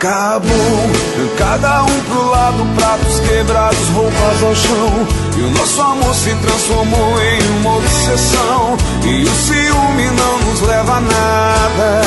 Acabou, cada um pro lado, pratos quebrados, roupas ao chão. E o nosso amor se transformou em uma obsessão. E o ciúme não nos leva a nada.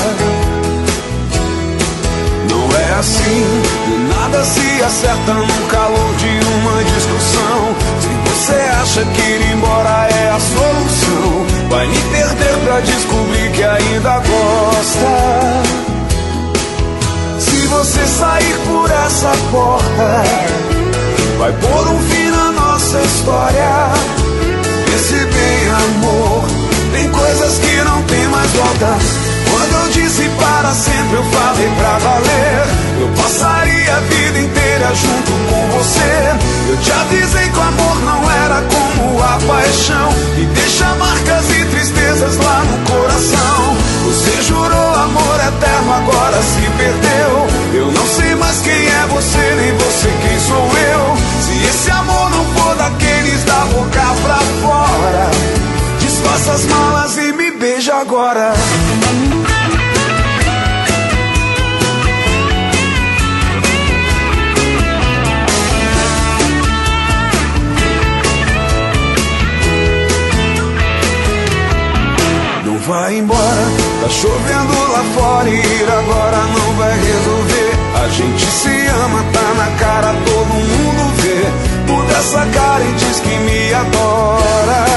Não é assim, nada se acerta no calor de uma discussão. Se você acha que ir embora é a solução, vai me perder pra descobrir que ainda gosta. Se você sair por essa porta, vai pôr um fim na nossa história. Pense bem, amor, tem coisas que não tem mais volta. Quando eu disse para sempre, eu falei pra valer. Eu passaria a vida inteira junto com você. Eu te avisei que o amor não era como a paixão, e deixa marcas e tristezas lá no coração. Você jurou amor eterno, agora se perdeu. Eu não sei mais quem é você, nem você quem sou eu. Se esse amor não for daqueles da boca pra fora, desfaça as malas e me beija agora. Vai embora, tá chovendo lá fora e ir agora não vai resolver. A gente se ama, tá na cara, todo mundo vê. Muda essa cara e diz que me adora.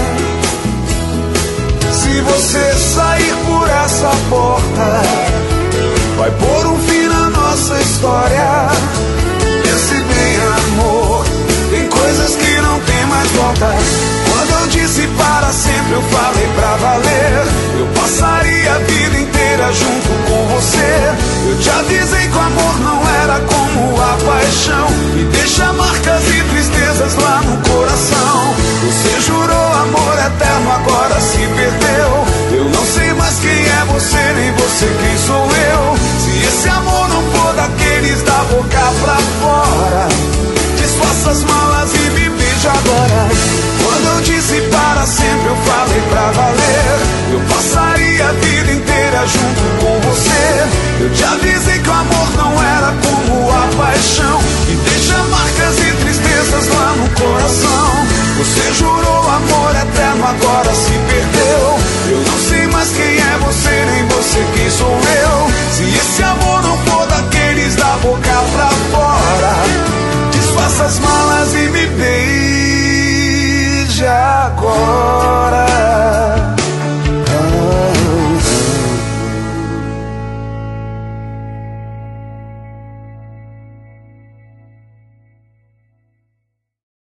Se você sair por essa porta, vai pôr um fim na nossa história. Pense bem, amor, tem coisas que não tem mais volta. Quando eu disse para sempre, eu falei pra valer. Eu passaria a vida inteira junto com você. Eu te avisei que o amor não era como a paixão, e deixa marcas e tristezas lá no coração. Você jurou amor eterno, agora se perdeu. Eu não sei mais quem é você, nem você quem sou eu. Se esse amor não for daqueles da boca pra fora, desfaça as malas e me beija agora. Quando eu disse para sempre, eu falei pra valer. Eu passaria a vida inteira junto com você. Eu te avisei que o amor não era como a paixão, e deixa marcas e tristezas lá no coração. Você jurou amor eterno, agora se perdeu. Eu não sei mais quem é você, nem você quem sou eu. Se esse amor não for daqueles da boca pra fora, desfaça as malas e me beija agora.